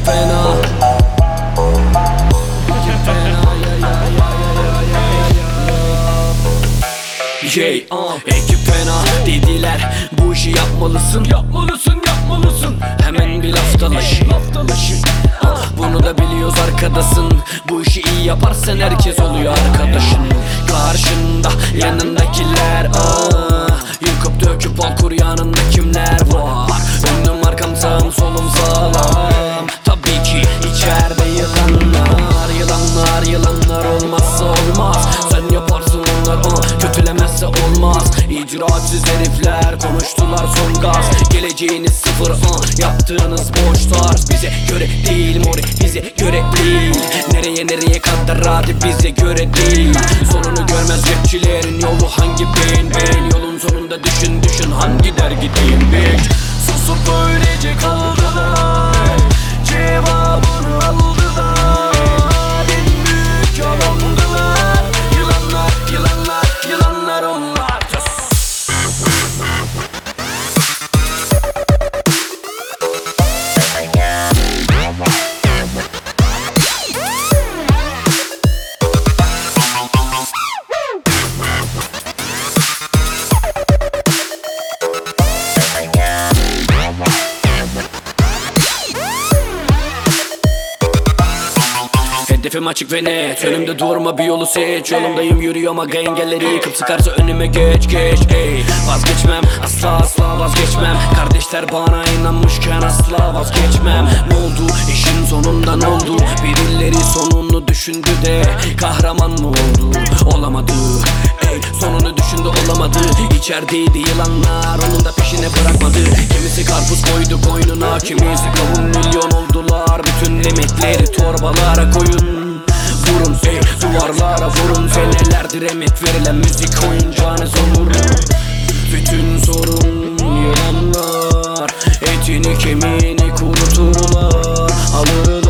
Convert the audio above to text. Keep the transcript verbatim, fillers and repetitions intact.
fena. Ekip fena. Hey, uh, ekip fena dediler, bu işi yapmalısın. Yapmalısın, yapmalısın. Hemen bir laf dalaşı, laf dalaşı. uh, Bunu da biliyoruz arkadasın. Bu işi iyi yaparsan herkes oluyor arkadaşın. Karşında yanındakiler, uh, yıkıp döküp al kur, yanında kimler var? Önüm arkam sağım solum sağlam. Tabii ki içeride yılanlar. Yılanlar yılanlar olmazsa olmaz. Sen yaparsın onlar, uh, kötülemezse olmaz. İcraatsiz herifler konuştular son gaz. Geleceğiniz sıfır, uh, yaptığınız boş tarz. Bize göre değil mori, bize göre değil. Nereye nereye kadar hadi bize göre değil. Sonunu görmez rapçilerin yolu hangi beyin beyin. Yolun sonunda düşün düşün hangi dergideyim bitch. Susup öylece kaldılar, cevabını aldılar. En büyük yalandılar. Yılanlar yılanlar yılanlar onlar. Hedefim açık ve net, önümde durma bir yolu seç. Yolumdayım yürüyorum aga, engelleri yıkıp sıkarsa önüme geç geç ey. Vazgeçmem asla asla vazgeçmem. Kardeşler bana inanmışken asla vazgeçmem. Ne oldu işin sonunda ne oldu? Birileri sonunu düşündü de kahraman mı oldu? Olamadı ey, sonunu düşündü olamadı. İçerideydi yılanlar, onun da peşine bırakmadı. Kimisi karpuz koydu koynuna, kimisi kavun, milyon oldular. Bütün emekleri torbalara koyun. Vurun ey, duvarlara vurun. Senelerdir emek verilen müzik oyuncağınız olur. Bütün sorun yılanlar, etini kemiğini kuruturlar. Alırlar